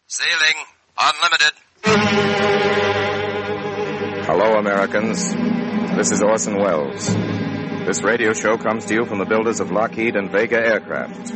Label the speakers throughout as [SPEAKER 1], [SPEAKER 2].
[SPEAKER 1] Sailing unlimited.
[SPEAKER 2] Hello, Americans. This is Orson Welles. This radio show comes to you from the builders of Lockheed and Vega Aircraft.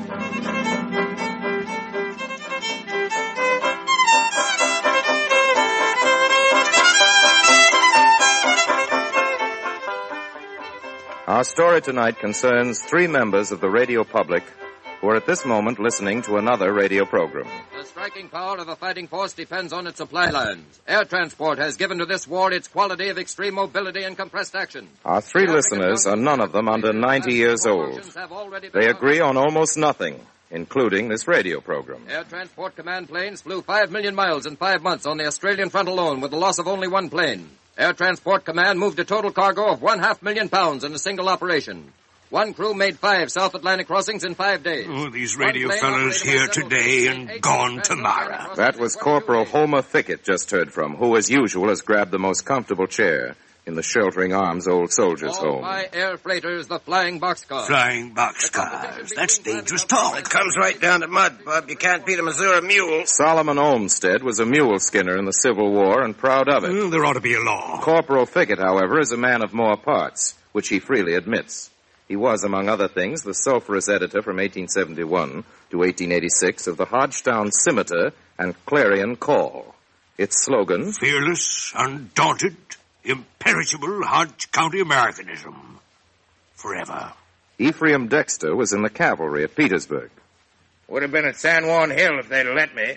[SPEAKER 2] Our story tonight concerns three members of the radio public who are at this moment listening to another radio program.
[SPEAKER 3] The striking power of a fighting force depends on its supply lines. Air transport has given to this war its quality of extreme mobility and compressed action.
[SPEAKER 2] Our three listeners are none of them under 90 years old. They agree on almost nothing, including this radio program.
[SPEAKER 3] Air Transport Command planes flew 5 million miles in 5 months on the Australian front alone with the loss of only one plane. Air Transport Command moved a total cargo of 500,000 pounds in a single operation. One crew made 5 South Atlantic crossings in 5 days.
[SPEAKER 4] Oh, these radio fellows here today and gone tomorrow.
[SPEAKER 2] That was Corporal Homer Thicket just heard from, who, as usual, has grabbed the most comfortable chair in the sheltering arms old soldiers' home.
[SPEAKER 3] My air freighters, the flying boxcars.
[SPEAKER 4] Flying boxcars. That's dangerous talk.
[SPEAKER 1] It comes right down to mud, Bub. You can't beat a Missouri mule.
[SPEAKER 2] Solomon Olmsted was a mule skinner in the Civil War and proud of it.
[SPEAKER 4] There ought to be a law.
[SPEAKER 2] Corporal Thicket, however, is a man of more parts, which he freely admits. He was, among other things, the sulphurous editor from 1871 to 1886 of the Hodgetown Scimitar and Clarion Call. Its slogan,
[SPEAKER 4] Fearless, undaunted, imperishable Hodge County Americanism. Forever.
[SPEAKER 2] Ephraim Dexter was in the cavalry at Petersburg.
[SPEAKER 1] Would have been at San Juan Hill if they'd let me.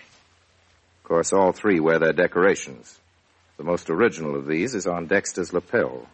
[SPEAKER 2] Of course, all three wear their decorations. The most original of these is on Dexter's lapel.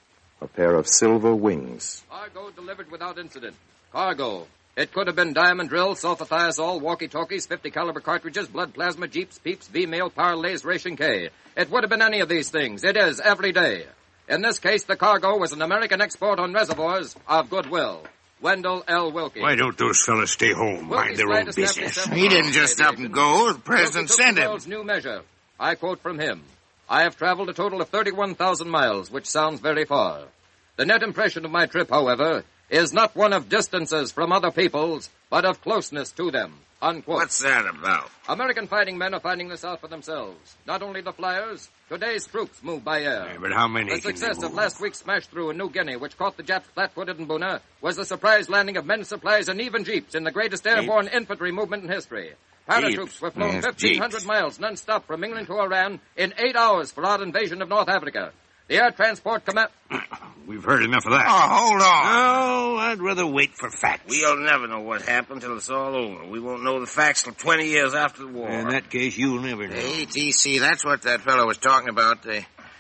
[SPEAKER 2] A pair of silver wings.
[SPEAKER 3] Cargo delivered without incident. Cargo. It could have been diamond drills, sulfathiazole, walkie-talkies, 50 caliber cartridges, blood plasma, jeeps, peeps, V-mail, parlays, ration K. It would have been any of these things. It is every day. In this case, the cargo was an American export on reservoirs of goodwill. Wendell L. Wilkie.
[SPEAKER 4] Why don't those fellas stay home, mind their own business?
[SPEAKER 1] He didn't just up and go. The president sent him.
[SPEAKER 3] New measure. I quote from him. I have traveled a total of 31,000 miles, which sounds very far. The net impression of my trip, however, is not one of distances from other peoples, but of closeness to them. Unquote.
[SPEAKER 1] What's that about?
[SPEAKER 3] American fighting men are finding this out for themselves. Not only the flyers, today's troops move by air.
[SPEAKER 4] Yeah, but how many
[SPEAKER 3] The
[SPEAKER 4] can
[SPEAKER 3] success
[SPEAKER 4] they
[SPEAKER 3] of
[SPEAKER 4] move?
[SPEAKER 3] last week's smash through in New Guinea, which caught the Japs flat-footed in Buna, was the surprise landing of men, supplies, and even jeeps in the greatest airborne infantry movement in history. Paratroops were flown 1,500 miles non-stop from England to Iran in 8 hours for our invasion of North Africa. The Air Transport Command...
[SPEAKER 4] We've heard enough of that.
[SPEAKER 1] Oh, hold on.
[SPEAKER 4] No, I'd rather wait for facts.
[SPEAKER 1] We'll never know what happened till it's all over. We won't know the facts till 20 years after the war.
[SPEAKER 4] In that case, you'll never know.
[SPEAKER 1] ATC, that's what that fellow was talking about. The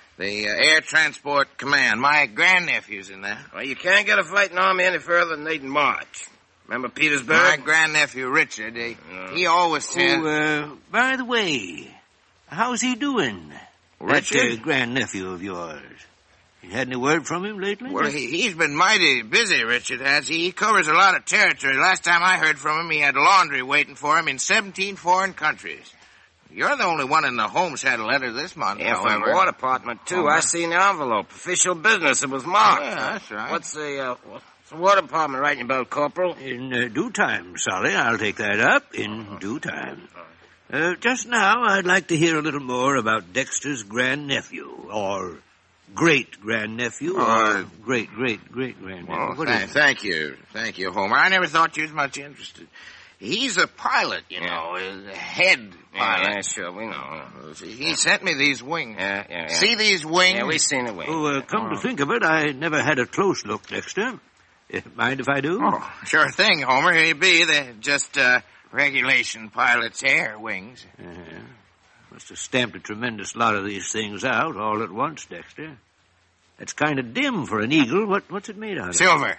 [SPEAKER 1] Air Transport Command. My grandnephew's in there. Well, you can't get a fighting army any further than they'd march. Remember Petersburg? My grandnephew, Richard, he always said...
[SPEAKER 4] By the way, how's he doing?
[SPEAKER 1] Richard?
[SPEAKER 4] That grandnephew of yours. You had any word from him lately?
[SPEAKER 1] Well, he's been mighty busy, Richard has. He covers a lot of territory. Last time I heard from him, he had laundry waiting for him in 17 foreign countries. You're the only one in the Holmes had a letter this month,
[SPEAKER 5] Yeah,
[SPEAKER 1] however.
[SPEAKER 5] from the War Department, too. I seen the envelope. Official business. It was marked.
[SPEAKER 1] Yeah, that's right.
[SPEAKER 5] What's the War Department writing about, Corporal?
[SPEAKER 4] In due time, Solly. I'll take that up in due time. Just now, I'd like to hear a little more about Dexter's grandnephew, or great-grandnephew, or great-great-great-grandnephew.
[SPEAKER 1] Well, thank you. Thank you, Homer. I never thought you was much interested. He's a pilot, you know, a head pilot.
[SPEAKER 5] Yeah, sure, we know.
[SPEAKER 1] He sent me these wings.
[SPEAKER 5] Yeah.
[SPEAKER 1] See these wings?
[SPEAKER 5] Yeah, we seen the wings.
[SPEAKER 4] Come to think of it, I never had a close look, Dexter. Mind if I do?
[SPEAKER 1] Oh, sure thing, Homer. Here you be. They're just regulation pilot's air wings.
[SPEAKER 4] Must have stamped a tremendous lot of these things out all at once, Dexter. That's kind of dim for an eagle. What's it made out of?
[SPEAKER 1] Silver.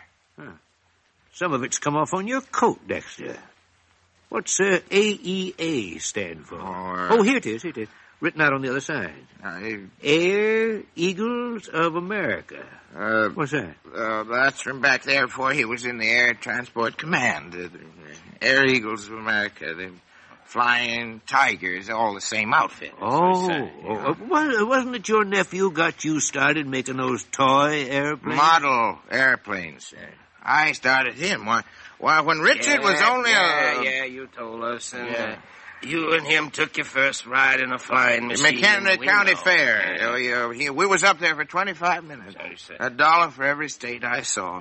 [SPEAKER 4] Some of it's come off on your coat, Dexter. What's AEA stand for? Here it is. Written out on the other side. Air Eagles of America. What's that?
[SPEAKER 1] That's from back there before he was in the Air Transport Command. The Air Eagles of America. The Flying Tigers, all the same outfit.
[SPEAKER 4] Wasn't it your nephew got you started making those toy airplanes?
[SPEAKER 1] Model airplanes, sir. I started him. Why, when Richard was only
[SPEAKER 5] Yeah, you told us. And, You and him took your first ride in a flying machine.
[SPEAKER 1] McHenry County Fair. We was up there for 25 minutes. $1 for every state I saw.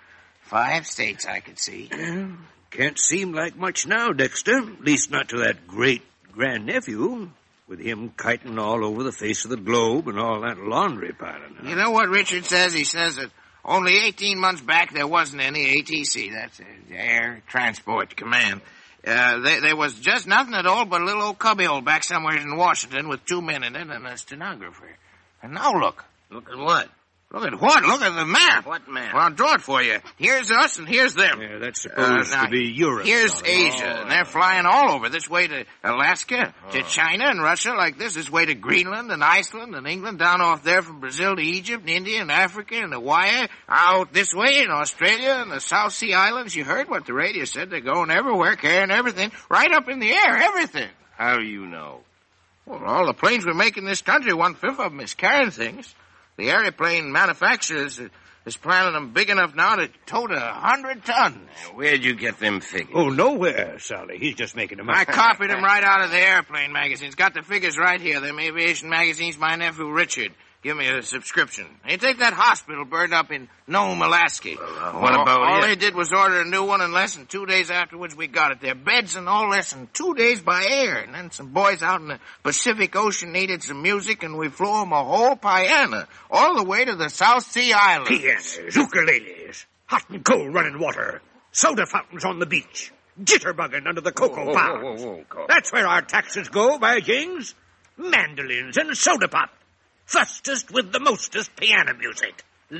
[SPEAKER 1] 5 states I could see.
[SPEAKER 4] Can't seem like much now, Dexter. At least not to that great grandnephew, with him kiting all over the face of the globe and all that laundry piling.
[SPEAKER 1] You know what Richard says? He says that only 18 months back there wasn't any ATC. That's Air Transport Command. There was just nothing at all but a little old cubbyhole back somewhere in Washington with 2 men in it and a stenographer. And now look.
[SPEAKER 5] Look at what?
[SPEAKER 1] Look at what? Look at the map.
[SPEAKER 5] What map?
[SPEAKER 1] Well, I'll draw it for you. Here's us and here's them.
[SPEAKER 4] Yeah, that's supposed to be Europe.
[SPEAKER 1] Here's Asia, and they're flying all over. This way to Alaska, to China and Russia like this way to Greenland and Iceland and England, down off there from Brazil to Egypt and India and Africa and Hawaii, out this way in Australia and the South Sea Islands. You heard what the radio said. They're going everywhere, carrying everything, right up in the air, everything.
[SPEAKER 5] How do you know?
[SPEAKER 1] Well, all the planes we make in this country, 1/5 of them is carrying things. The airplane manufacturers is planning them big enough now to tote 100 tons.
[SPEAKER 5] Where'd you get them figures?
[SPEAKER 4] Oh, nowhere, Sally. He's just making them up.
[SPEAKER 1] I copied them right out of the airplane magazines. Got the figures right here. Them aviation magazines my nephew Richard give me a subscription. They take that hospital burned up in Nome, Alaska.
[SPEAKER 5] What about
[SPEAKER 1] all
[SPEAKER 5] it?
[SPEAKER 1] they did was order a new one, and less than 2 days afterwards we got it. Their beds and all less than 2 days by air. And then some boys out in the Pacific Ocean needed some music, and we flew them a whole piano all the way to the South Sea Islands.
[SPEAKER 4] Pianos, ukuleles, hot and cold running water, soda fountains on the beach, jitterbugging under the cocoa palms. That's where our taxes go, by jings. Mandolins and soda pop. Fastest with the mostest piano music.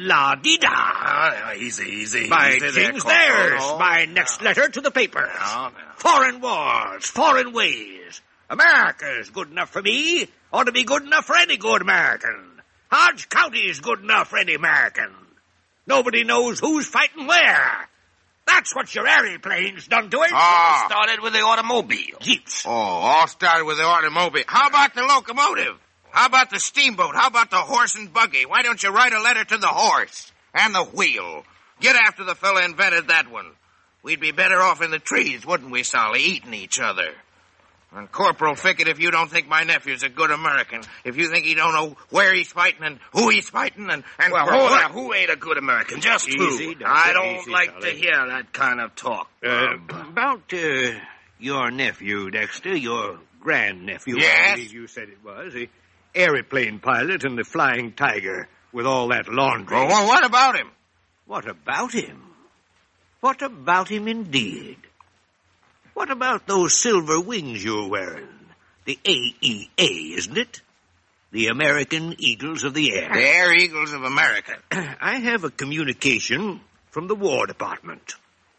[SPEAKER 4] La-dee-da.
[SPEAKER 5] Easy.
[SPEAKER 4] By jings, there's my next letter to the papers. Foreign wars, foreign ways. America's good enough for me. Ought to be good enough for any good American. Hodge County's good enough for any American. Nobody knows who's fighting where. That's what your airplanes done to it.
[SPEAKER 5] Started with the automobile.
[SPEAKER 4] Jeeps.
[SPEAKER 1] All started with the automobile. How about the locomotive? How about the steamboat? How about the horse and buggy? Why don't you write a letter to the horse and the wheel? Get after the fella invented that one. We'd be better off in the trees, wouldn't we, Solly, eating each other? And Corporal Fickett, if you don't think my nephew's a good American, if you think he don't know where he's fighting and who he's fighting and
[SPEAKER 5] well, who ain't a good American? Just
[SPEAKER 4] easy,
[SPEAKER 5] who? I don't like to hear that kind of talk.
[SPEAKER 4] About your nephew, Dexter, your grandnephew.
[SPEAKER 1] Yes?
[SPEAKER 4] I believe you said it was. The airplane pilot and the Flying Tiger with all that laundry.
[SPEAKER 1] Well, what about him?
[SPEAKER 4] What about him? What about him indeed? What about those silver wings you're wearing? The AEA, isn't it? The American Eagles of the Air.
[SPEAKER 1] The Air Eagles of America.
[SPEAKER 4] I have a communication from the War Department.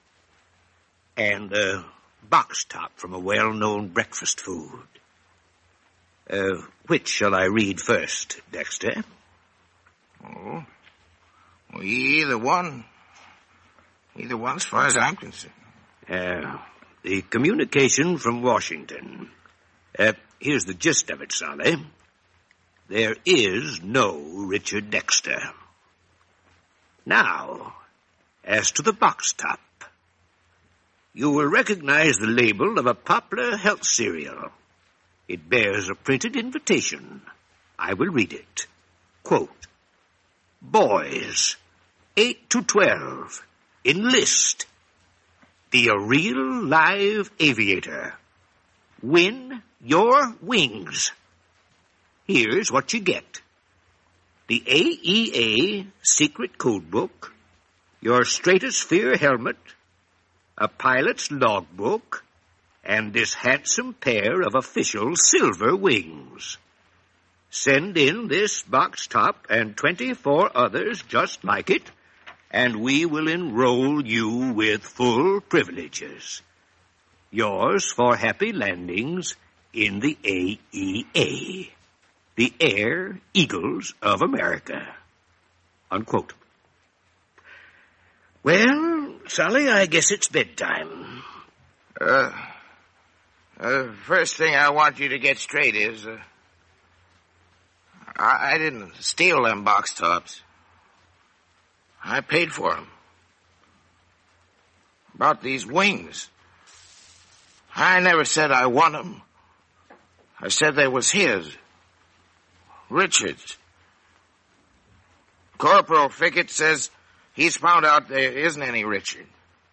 [SPEAKER 4] And a box top from a well-known breakfast food. Which shall I read first, Dexter?
[SPEAKER 1] Oh, well, either one. Either one as far as I'm concerned.
[SPEAKER 4] The communication from Washington. Here's the gist of it, Solly. There is no Richard Dexter. Now, as to the box top. You will recognize the label of a popular health cereal. It bears a printed invitation. I will read it. Quote, boys, 8 to 12, enlist. Be a real live aviator. Win your wings. Here's what you get. The AEA secret code book, your stratosphere helmet, a pilot's logbook, and this handsome pair of official silver wings. Send in this box top and 24 others just like it, and we will enroll you with full privileges. Yours for happy landings in the AEA, the Air Eagles of America. Unquote. Well, Sally, I guess it's bedtime.
[SPEAKER 1] First thing I want you to get straight is, I didn't steal them box tops. I paid for them. About these wings. I never said I won them I said they was his. Richard's. Corporal Fickett says he's found out there isn't any Richard.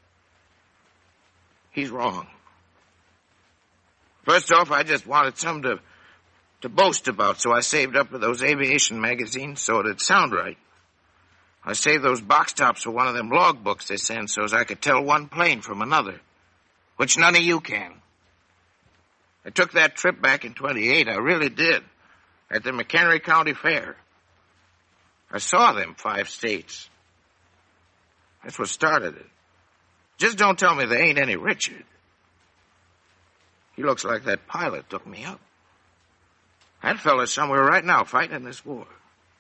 [SPEAKER 1] He's wrong. First off, I just wanted something to boast about, so I saved up for those aviation magazines so it'd sound right. I saved those box tops for one of them log books they send so as I could tell one plane from another, which none of you can. I took that trip back in 28, I really did, at the McHenry County Fair. I saw them 5 states. That's what started it. Just don't tell me there ain't any Richard. He looks like that pilot took me up. That fella's somewhere right now fighting in this war.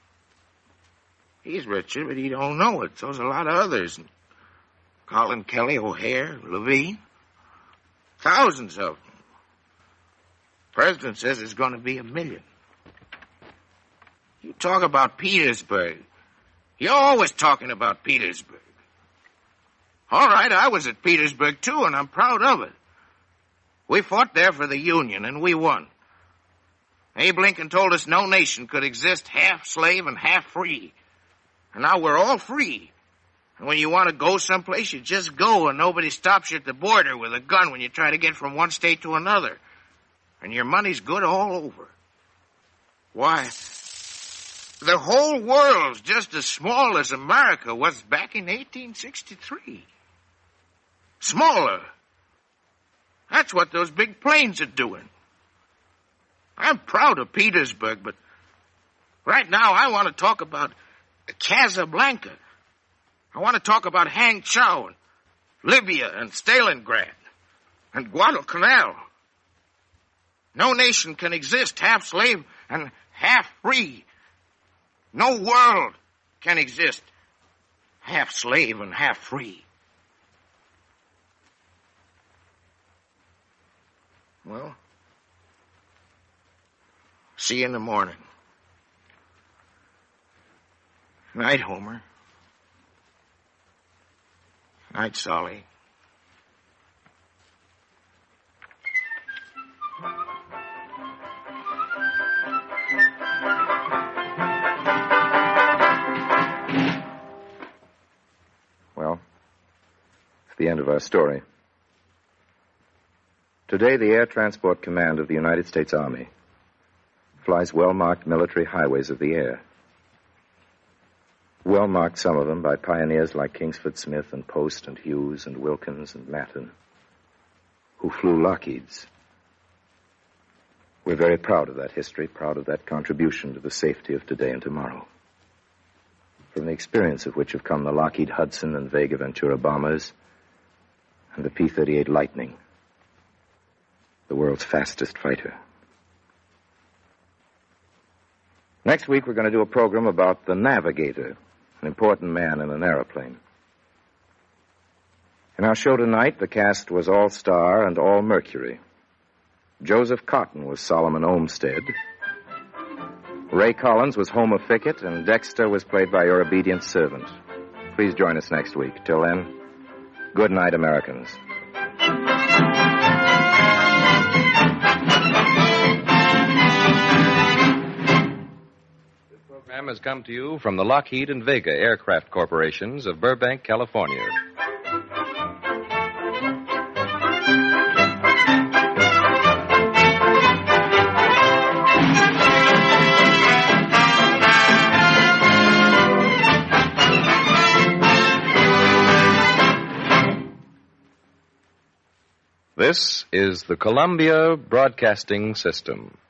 [SPEAKER 1] He's Richard, but he don't know it. So's a lot of others. Colin Kelly, O'Hare, Levine. Thousands of them. The president says there's going to be 1 million. You talk about Petersburg. You're always talking about Petersburg. All right, I was at Petersburg, too, and I'm proud of it. We fought there for the Union, and we won. Abe Lincoln told us no nation could exist half slave and half free. And now we're all free. And when you want to go someplace, you just go, and nobody stops you at the border with a gun when you try to get from one state to another. And your money's good all over. Why, the whole world's just as small as America was back in 1863. Smaller. That's what those big planes are doing. I'm proud of Petersburg, but right now I want to talk about Casablanca. I want to talk about Hangzhou and Libya and Stalingrad and Guadalcanal. No nation can exist half slave and half free. No world can exist half slave and half free. Well, see you in the morning. Night, Homer. Night, Solly.
[SPEAKER 2] Well, it's the end of our story. Today, the Air Transport Command of the United States Army flies well-marked military highways of the air. Well-marked, some of them, by pioneers like Kingsford Smith and Post and Hughes and Wilkins and Matten, who flew Lockheeds. We're very proud of that history, proud of that contribution to the safety of today and tomorrow. From the experience of which have come the Lockheed Hudson and Vega Ventura bombers and the P-38 Lightning, the world's fastest fighter. Next week, we're going to do a program about the navigator, an important man in an airplane. In our show tonight, the cast was all Star and all Mercury. Joseph Cotton was Solomon Olmsted. Ray Collins was Homer Fickett, and Dexter was played by your obedient servant. Please join us next week. Till then, good night, Americans.
[SPEAKER 6] This program has come to you from the Lockheed and Vega Aircraft Corporations of Burbank, California. This is the Columbia Broadcasting System.